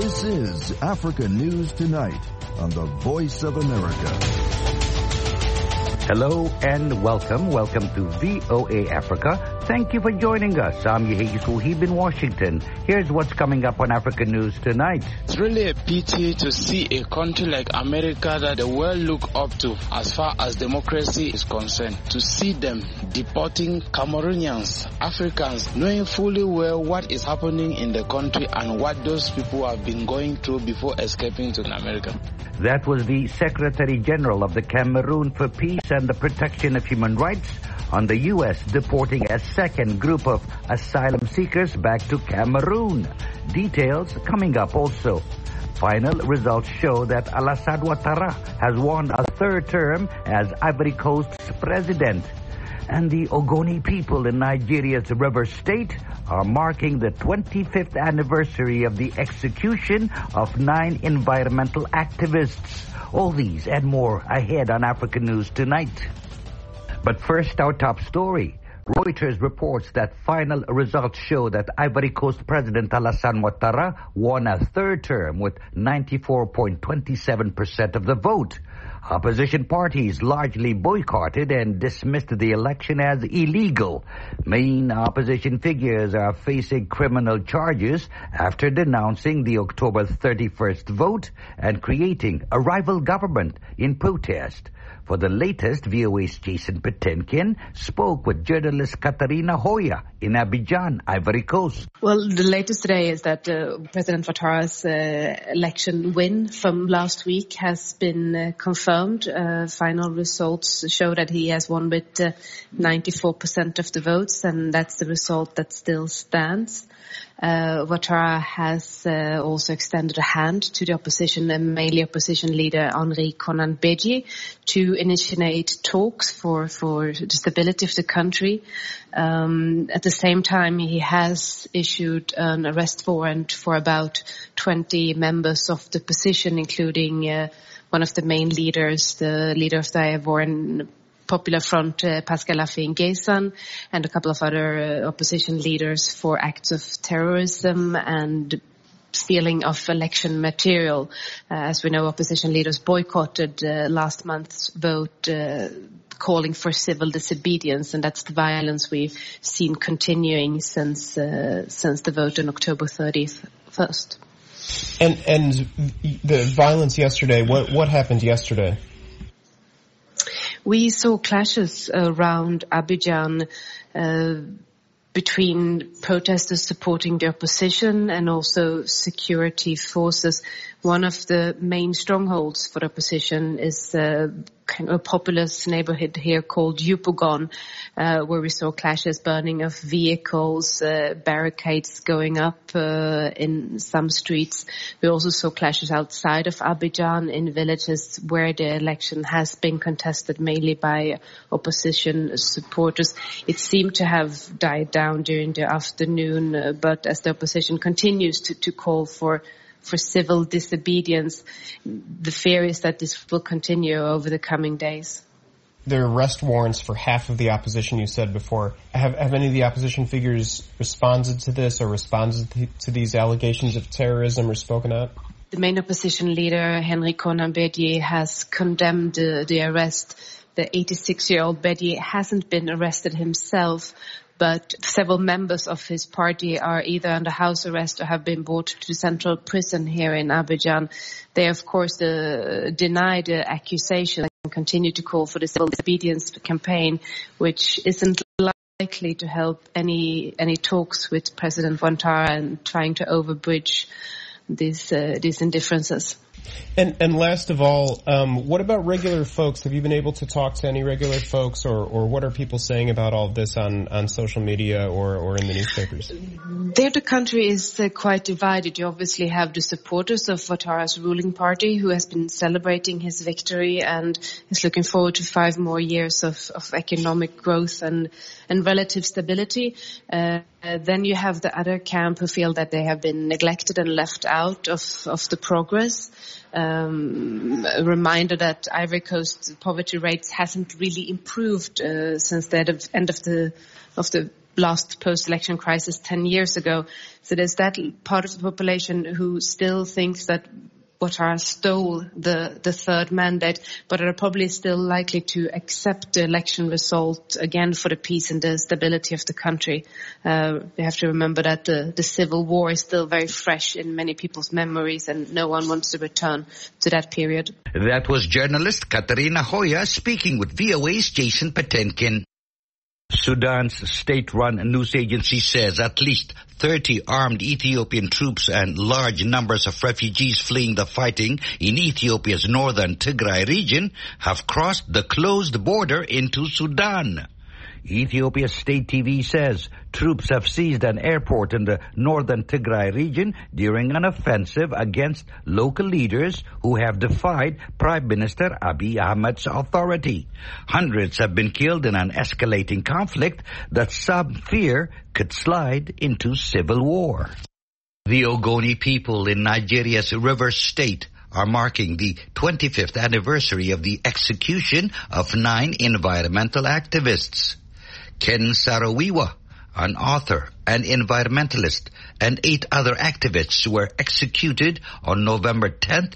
This is Africa News Tonight on the Voice of America. Hello and welcome. Welcome to VOA Africa. Thank you for joining us. I'm Yehegi Suhib in Washington. Here's what's coming up on Africa News Tonight. It's really a pity to see a country like America that the world look up to as far as democracy is concerned, to see them deporting Cameroonians, Africans, knowing fully well what is happening in the country and what those people have been going through before escaping to America. That was the Secretary General of the Cameroon for Peace and the Protection of Human Rights on the U.S. deporting a second group of asylum seekers back to Cameroon. Details coming up also. Final results show that Alassane Ouattara has won a third term as Ivory Coast's president. And the Ogoni people in Nigeria's River State are marking the 25th anniversary of the execution of 9 environmental activists. All these and more ahead on African News Tonight. But first, our top story. Reuters reports that final results show that Ivory Coast President Alassane Ouattara won a third term with 94.27% of the vote. Opposition parties largely boycotted and dismissed the election as illegal. Main opposition figures are facing criminal charges after denouncing the October 31st vote and creating a rival government in protest. For the latest, VOA's Jason Patenkin spoke with journalist Katarina Hoya in Abidjan, Ivory Coast. Well, the latest today is that President Ouattara's election win from last week has been confirmed. Final results show that he has won with 94% of the votes, and that's the result that still stands. Ouattara has also extended a hand to the opposition, mainly opposition leader Henri Konan Bedie, to initiate talks for the stability of the country. At the same time, he has issued an arrest warrant for about 20 members of the opposition, including one of the main leaders, the leader of the Ivorian Popular Front, Pascal Affi-N'Guessan, and a couple of other opposition leaders for acts of terrorism and stealing of election material. As we know, opposition leaders boycotted last month's vote, calling for civil disobedience, and that's the violence we've seen continuing since the vote on October 31st. And the violence yesterday, what happened yesterday? We saw clashes around Abidjan between protesters supporting the opposition and also security forces. One of the main strongholds for the opposition is a populous neighborhood here called Yopougon, where we saw clashes, burning of vehicles, barricades going up in some streets. We also saw clashes outside of Abidjan in villages where the election has been contested mainly by opposition supporters. It seemed to have died down during the afternoon, but as the opposition continues to call for civil disobedience, the fear is that this will continue over the coming days. There are arrest warrants for half of the opposition, you said before. Have any of the opposition figures responded to this or responded to these allegations of terrorism or spoken out? The main opposition leader, Henri Konan Bedie, has condemned the arrest. The 86-year-old Bedie hasn't been arrested himself, but several members of his party are either under house arrest or have been brought to central prison here in Abidjan. They, of course, deny the accusation and continue to call for the civil disobedience campaign, which isn't likely to help any talks with President Ouattara and trying to overbridge these indifferences. And last of all, what about regular folks? Have you been able to talk to any regular folks, or what are people saying about all of this on social media or in the newspapers? There the country is quite divided. You obviously have the supporters of Ouattara's ruling party who has been celebrating his victory and is looking forward to 5 more years of economic growth and relative stability. Then you have the other camp who feel that they have been neglected and left out of the progress. A reminder that Ivory Coast poverty rates hasn't really improved since the end of the last post-election crisis 10 years ago. So there's that part of the population who still thinks that Ouattara stole the third mandate, but are probably still likely to accept the election result again for the peace and the stability of the country. We have to remember that the civil war is still very fresh in many people's memories, and no one wants to return to that period. That was journalist Katarina Hoya speaking with VOA's Jason Patenkin. Sudan's state-run news agency says at least 30 armed Ethiopian troops and large numbers of refugees fleeing the fighting in Ethiopia's northern Tigray region have crossed the closed border into Sudan. Ethiopia's state TV says troops have seized an airport in the northern Tigray region during an offensive against local leaders who have defied Prime Minister Abiy Ahmed's authority. Hundreds have been killed in an escalating conflict that some fear could slide into civil war. The Ogoni people in Nigeria's Rivers State are marking the 25th anniversary of the execution of 9 environmental activists. Ken Saro-Wiwa, an author, an environmentalist, and 8 other activists were executed on November 10th,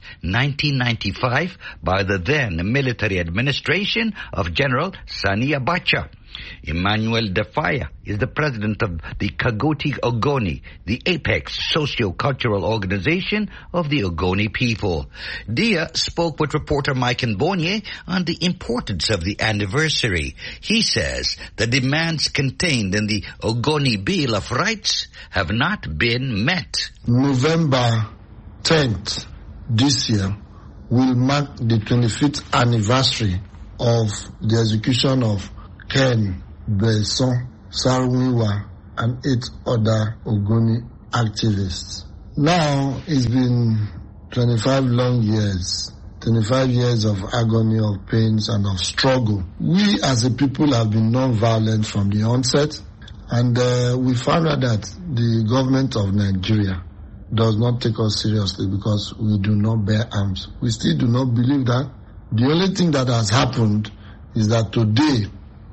1995 by the then military administration of General Sani Abacha. Emmanuel Defaya is the president of the Kagoti Ogoni, the apex socio-cultural organization of the Ogoni people. Dia spoke with reporter Mike Mbonye on the importance of the anniversary. He says the demands contained in the Ogoni Bill of Rights have not been met. November 10th this year will mark the 25th anniversary of the execution of Ken Belson, Saro-Wiwa, and 8 other Ogoni activists. Now it's been 25 long years, 25 years of agony, of pains, and of struggle. We as a people have been non-violent from the onset, and we found out that the government of Nigeria does not take us seriously because we do not bear arms. We still do not believe that. The only thing that has happened is that today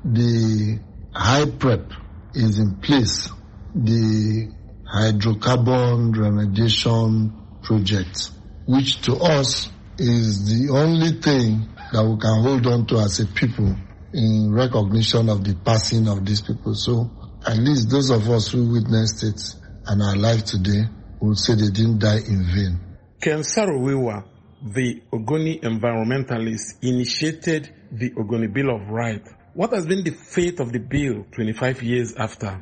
the high prep is in place, the hydrocarbon remediation project, which to us is the only thing that we can hold on to as a people in recognition of the passing of these people. So at least those of us who witnessed it and are alive today would say they didn't die in vain. Ken Saro-Wiwa, the Ogoni environmentalist, initiated the Ogoni Bill of Rights. What has been the fate of the bill 25 years after?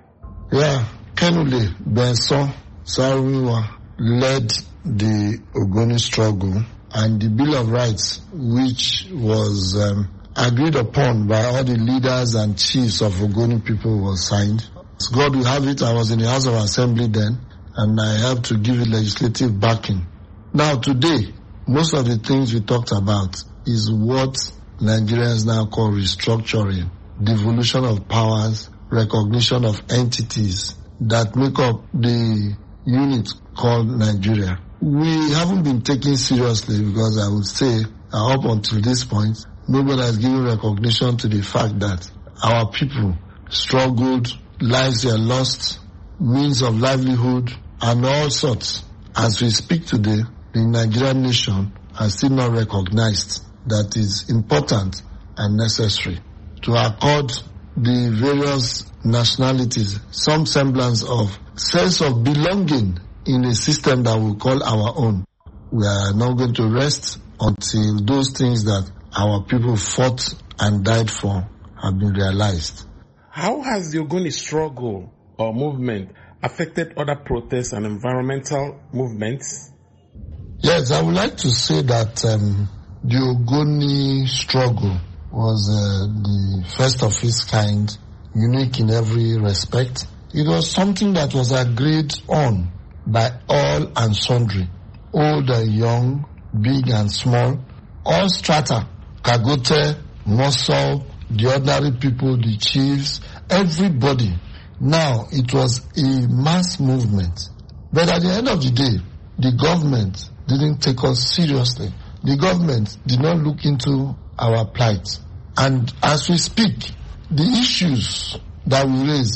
Kenule Benson Saro-Wiwa led the Ogoni struggle, and the Bill of Rights, which was agreed upon by all the leaders and chiefs of Ogoni people, was signed. As God will have it, I was in the House of Assembly then, and I helped to give it legislative backing. Now today, most of the things we talked about is what Nigerians now call restructuring, devolution of powers, recognition of entities that make up the unit called Nigeria. We haven't been taken seriously because I would say up until this point, nobody has given recognition to the fact that our people struggled, lives were lost, means of livelihood, and all sorts. As we speak today, the Nigerian nation has still not recognized that is important and necessary to accord the various nationalities some semblance of sense of belonging in a system that we call our own. We are not going to rest until those things that our people fought and died for have been realized. How has the Ogoni struggle or movement affected other protests and environmental movements? Yes, I would like to say that the Ogoni struggle was the first of its kind, unique in every respect. It was something that was agreed on by all and sundry, old and young, big and small, all strata, Kagote, Mosul, the ordinary people, the chiefs, everybody. Now, it was a mass movement. But at the end of the day, the government didn't take us seriously. The government did not look into our plight. And as we speak, the issues that we raise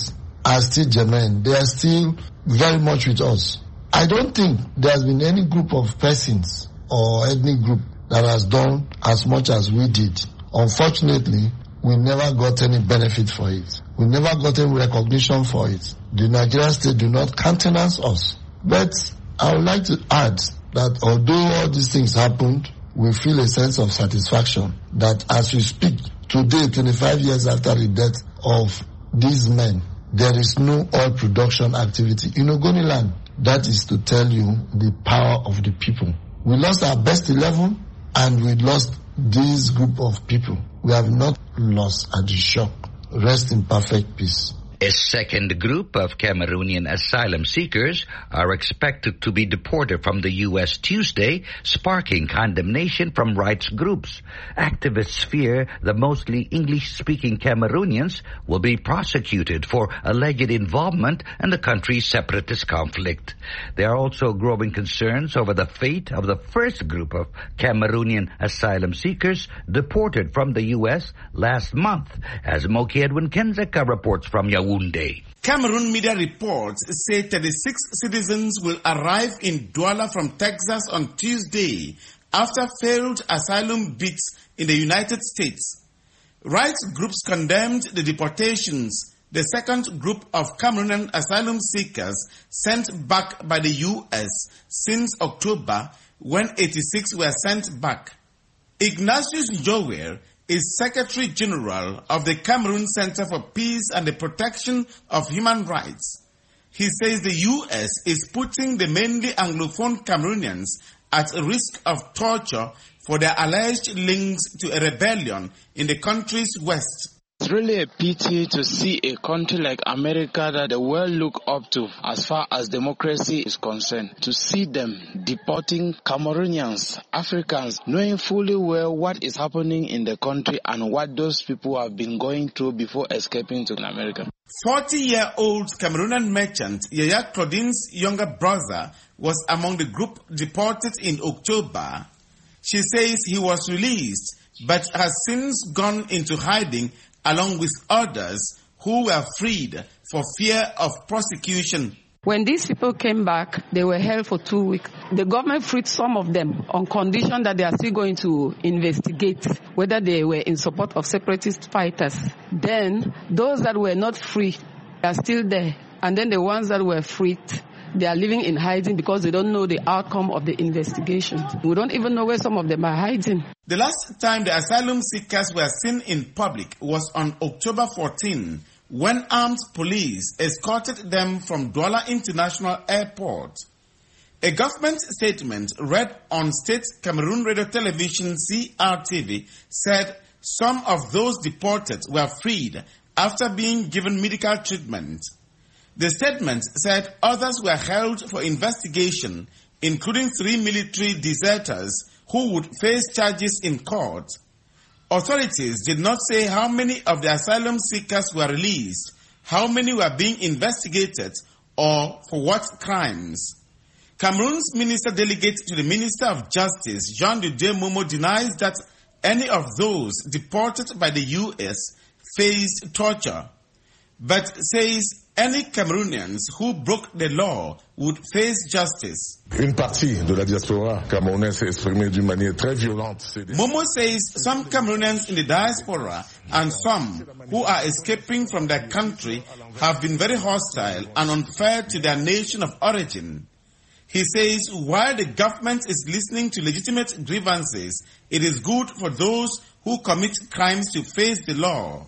are still germane. They are still very much with us. I don't think there has been any group of persons or ethnic group that has done as much as we did. Unfortunately, we never got any benefit for it. We never got any recognition for it. The Nigerian state do not countenance us. But I would like to add that although all these things happened, we feel a sense of satisfaction that as we speak, today, 25 years after the death of these men, there is no oil production activity in Ogoniland. That is to tell you the power of the people. We lost our best 11 and we lost this group of people. We have not lost at the shock. Rest in perfect peace. A second group of Cameroonian asylum seekers are expected to be deported from the U.S. Tuesday, sparking condemnation from rights groups. Activists fear the mostly English-speaking Cameroonians will be prosecuted for alleged involvement in the country's separatist conflict. There are also growing concerns over the fate of the first group of Cameroonian asylum seekers deported from the U.S. last month, as Moki Edwin Kenzeka reports from Yaoundé. Cameroon media reports say 36 citizens will arrive in Douala from Texas on Tuesday after failed asylum bids in the United States. Rights groups condemned the deportations, the second group of Cameroonian asylum seekers sent back by the U.S. since October, when 86 were sent back. Ignatius Jower is Secretary General of the Cameroon Center for Peace and the Protection of Human Rights. He says the U.S. is putting the mainly Anglophone Cameroonians at risk of torture for their alleged links to a rebellion in the country's west. It's really a pity to see a country like America that the world look up to as far as democracy is concerned, to see them deporting Cameroonians, Africans, knowing fully well what is happening in the country and what those people have been going through before escaping to America. 40-year-old Cameroonian merchant Yaya Claudine's younger brother was among the group deported in October. She says he was released but has since gone into hiding along with others who were freed for fear of prosecution. When these people came back, they were held for 2 weeks. The government freed some of them on condition that they are still going to investigate whether they were in support of separatist fighters. Then those that were not free are still there. And then the ones that were freed, they are living in hiding because they don't know the outcome of the investigation. We don't even know where some of them are hiding. The last time the asylum seekers were seen in public was on October 14, when armed police escorted them from Douala International Airport. A government statement read on State Cameroon Radio Television CRTV said some of those deported were freed after being given medical treatment. The statement said others were held for investigation, including 3 military deserters who would face charges in court. Authorities did not say how many of the asylum seekers were released, how many were being investigated, or for what crimes. Cameroon's minister delegate to the Minister of Justice, Jean-Didier Momo, denies that any of those deported by the U.S. faced torture, but says any Cameroonians who broke the law would face justice. Une partie de la diaspora camerounaise s'est exprimée d'une manière très violente. Momo says some Cameroonians in the diaspora and some who are escaping from their country have been very hostile and unfair to their nation of origin. He says while the government is listening to legitimate grievances, it is good for those who commit crimes to face the law.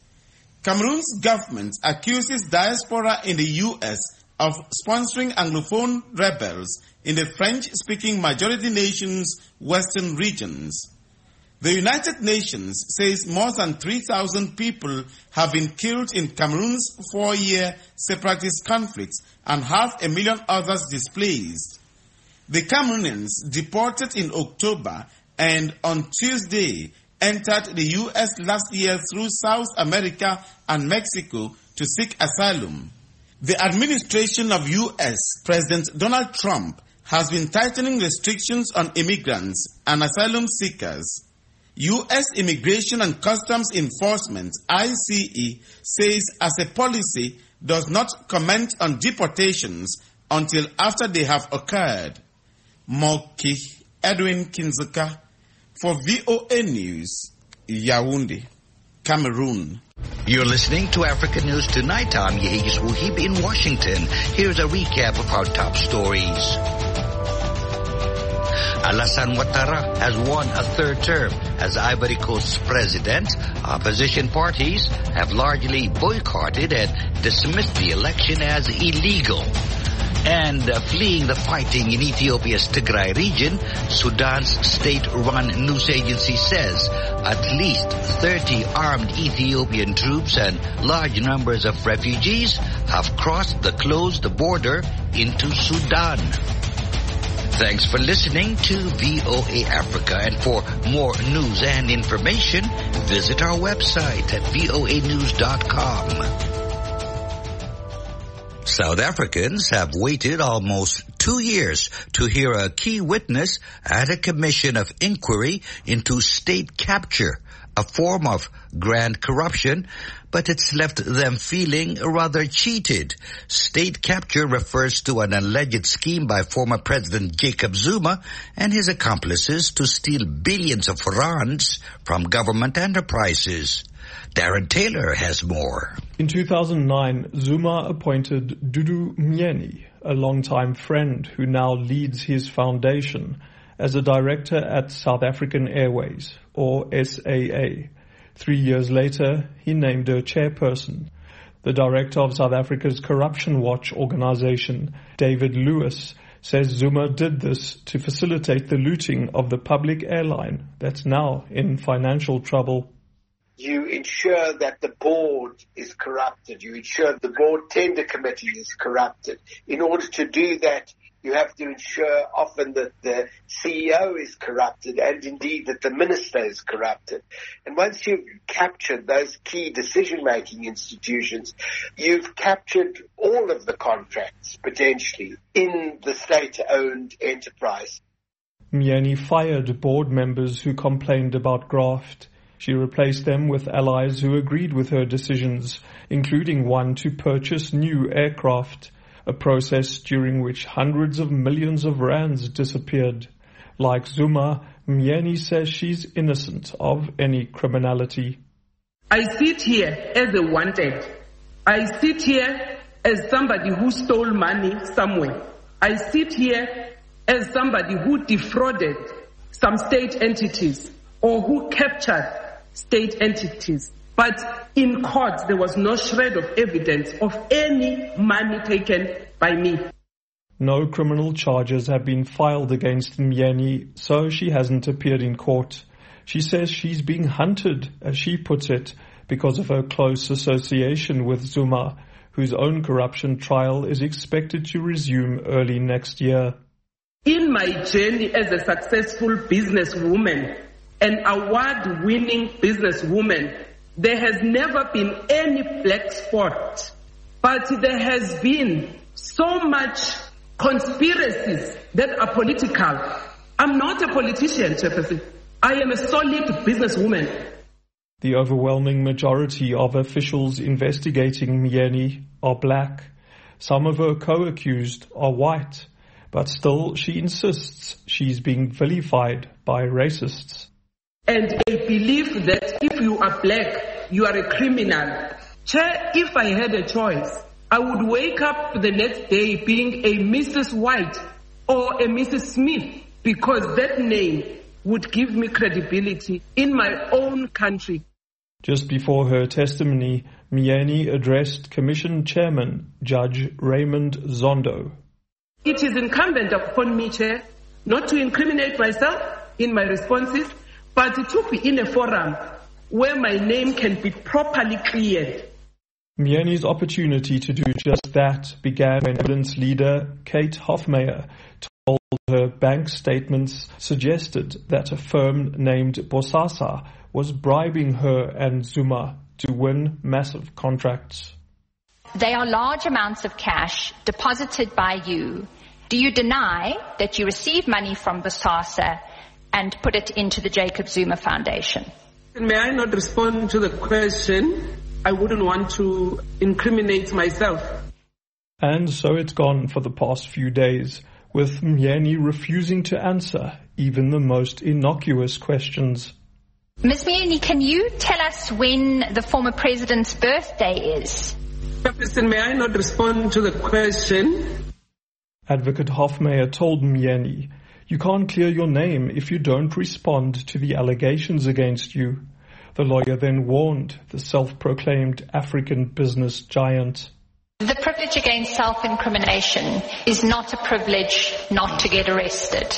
Cameroon's government accuses diaspora in the U.S. of sponsoring Anglophone rebels in the French-speaking majority nation's western regions. The United Nations says more than 3,000 people have been killed in Cameroon's 4-year separatist conflict and 500,000 others displaced. The Cameroonians deported in October and on Tuesday entered the U.S. last year through South America and Mexico to seek asylum. The administration of U.S. President Donald Trump has been tightening restrictions on immigrants and asylum seekers. U.S. Immigration and Customs Enforcement, ICE, says as a policy, does not comment on deportations until after they have occurred. Moki Edwin Kinzeka for VOA News, Yaoundé, Cameroon. You're listening to African News Tonight. I'm Yehis Wuhib in Washington. Here's a recap of our top stories. Alassane Ouattara has won a third term as Ivory Coast's president. Opposition parties have largely boycotted and dismissed the election as illegal. And fleeing the fighting in Ethiopia's Tigray region, Sudan's state-run news agency says at least 30 armed Ethiopian troops and large numbers of refugees have crossed the closed border into Sudan. Thanks for listening to VOA Africa, and for more news and information, visit our website at voanews.com. South Africans have waited almost 2 years to hear a key witness at a commission of inquiry into state capture, a form of grand corruption, but it's left them feeling rather cheated. State capture refers to an alleged scheme by former President Jacob Zuma and his accomplices to steal billions of rands from government enterprises. Darren Taylor has more. In 2009, Zuma appointed Dudu Myeni, a longtime friend who now leads his foundation, as a director at South African Airways, or SAA. 3 years later, he named her chairperson. The director of South Africa's Corruption Watch organization, David Lewis, says Zuma did this to facilitate the looting of the public airline that's now in financial trouble. You ensure that the board is corrupted. You ensure the board tender committee is corrupted. In order to do that, you have to ensure often that the CEO is corrupted and indeed that the minister is corrupted. And once you've captured those key decision-making institutions, you've captured all of the contracts, potentially, in the state-owned enterprise. Myeni fired board members who complained about graft. She replaced them with allies who agreed with her decisions, including one to purchase new aircraft, a process during which hundreds of millions of rands disappeared. Like Zuma, Myeni says she's innocent of any criminality. I sit here as a wanted. I sit here as somebody who stole money somewhere. I sit here as somebody who defrauded some state entities or who captured state entities. But in court, there was no shred of evidence of any money taken by me. No criminal charges have been filed against Myeni, so she hasn't appeared in court. She says she's being hunted, as she puts it, because of her close association with Zuma, whose own corruption trial is expected to resume early next year. In my journey as a successful businesswoman, an award-winning businesswoman, there has never been any black spot, but there has been so much conspiracies that are political. I'm not a politician, Chairperson. I am a solid businesswoman. The overwhelming majority of officials investigating Myeni are black. Some of her co-accused are white, but still she insists she's being vilified by racists. And a belief that if you are black, you are a criminal. Chair, if I had a choice, I would wake up the next day being a Mrs. White or a Mrs. Smith, because that name would give me credibility in my own country. Just before her testimony, Myeni addressed Commission Chairman Judge Raymond Zondo. It is incumbent upon me, Chair, not to incriminate myself in my responses, but to be in a forum where my name can be properly cleared. Myeni's opportunity to do just that began when evidence leader Kate Hofmeyer told her bank statements suggested that a firm named Bosasa was bribing her and Zuma to win massive contracts. They are large amounts of cash deposited by you. Do you deny that you received money from Bosasa and put it into the Jacob Zuma Foundation? May I not respond to the question? I wouldn't want to incriminate myself. And so it's gone for the past few days, with Myeni refusing to answer even the most innocuous questions. Ms. Myeni, can you tell us when the former president's birthday is? Chairperson, may I not respond to the question? Advocate Hofmeyr told Myeni, "You can't clear your name if you don't respond to the allegations against you." The lawyer then warned the self-proclaimed African business giant. The privilege against self-incrimination is not a privilege not to get arrested.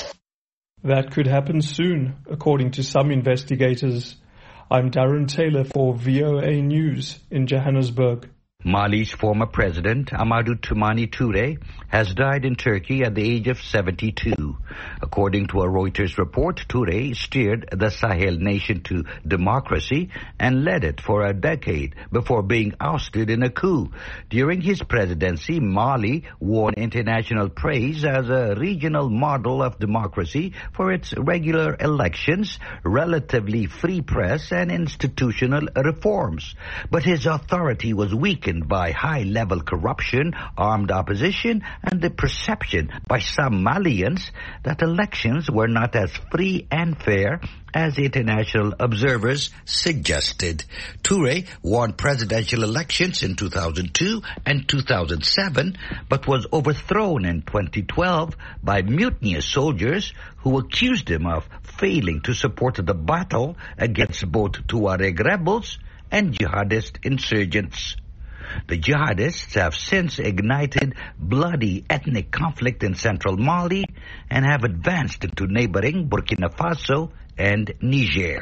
That could happen soon, according to some investigators. I'm Darren Taylor for VOA News in Johannesburg. Mali's former president, Amadou Toumani Touré, has died in Turkey at the age of 72. According to a Reuters report, Touré steered the Sahel nation to democracy and led it for a decade before being ousted in a coup. During his presidency, Mali won international praise as a regional model of democracy for its regular elections, relatively free press, and institutional reforms. But his authority was weakened by high-level corruption, armed opposition, and the perception by some Malians that elections were not as free and fair as international observers suggested. Touré won presidential elections in 2002 and 2007, but was overthrown in 2012 by mutinous soldiers who accused him of failing to support the battle against both Tuareg rebels and jihadist insurgents. The jihadists have since ignited bloody ethnic conflict in central Mali and have advanced into neighboring Burkina Faso and Niger.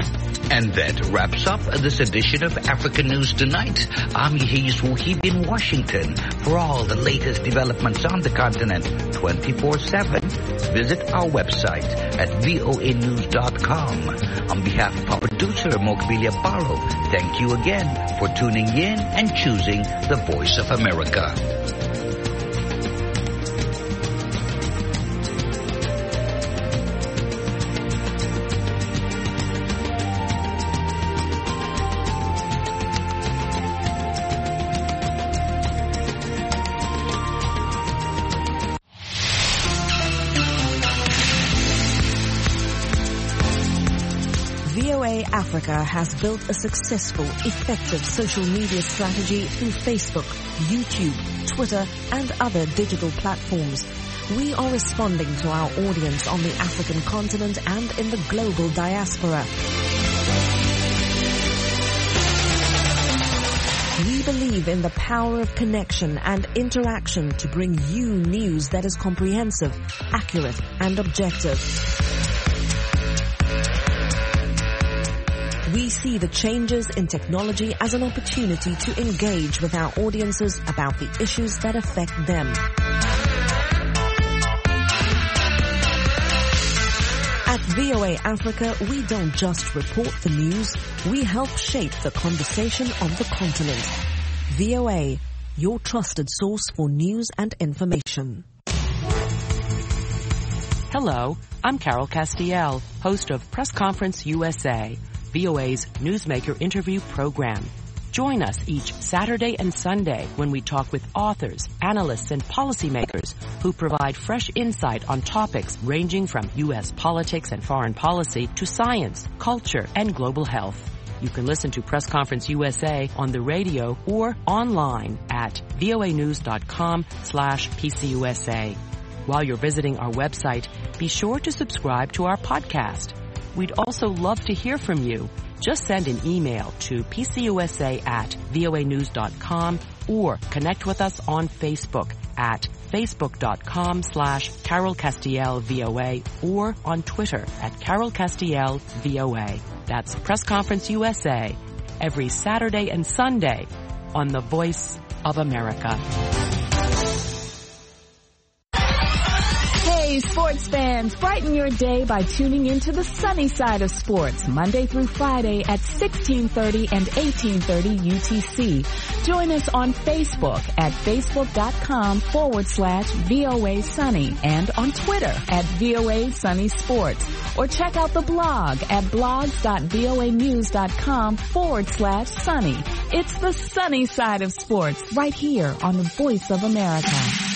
And that wraps up this edition of African News Tonight. I'm Yehis Wuhib in Washington. For all the latest developments on the continent 24/7, visit our website at voanews.com. On behalf of our producer, Mokbilia Barrow, thank you again for tuning in and choosing the Voice of America. Africa has built a successful, effective social media strategy through Facebook, YouTube, Twitter, and other digital platforms. We are responding to our audience on the African continent and in the global diaspora. We believe in the power of connection and interaction to bring you news that is comprehensive, accurate, and objective. We see the changes in technology as an opportunity to engage with our audiences about the issues that affect them. At VOA Africa, we don't just report the news, we help shape the conversation on the continent. VOA, your trusted source for news and information. Hello, I'm Carol Castiel, host of Press Conference USA, VOA's Newsmaker interview program. Join us each Saturday and Sunday when we talk with authors, analysts, and policymakers who provide fresh insight on topics ranging from U.S. politics and foreign policy to science, culture, and global health. You can listen to Press Conference USA on the radio or online at voanews.com/PCUSA. While you're visiting our website, be sure to subscribe to our podcast. We'd also love to hear from you. Just send an email to pcusa@voanews.com or connect with us on Facebook at facebook.com/CarolCastielVOA or on Twitter at CarolCastielVOA. That's Press Conference USA every Saturday and Sunday on the Voice of America. Hey, Hey, sports fans, brighten your day by tuning into the sunny side of sports, Monday through Friday at 1630 and 1830 UTC. Join us on Facebook at facebook.com/VOA Sunny and on Twitter at VOA Sunny Sports. Or check out the blog at blogs.voanews.com/sunny. It's the sunny side of sports right here on the Voice of America.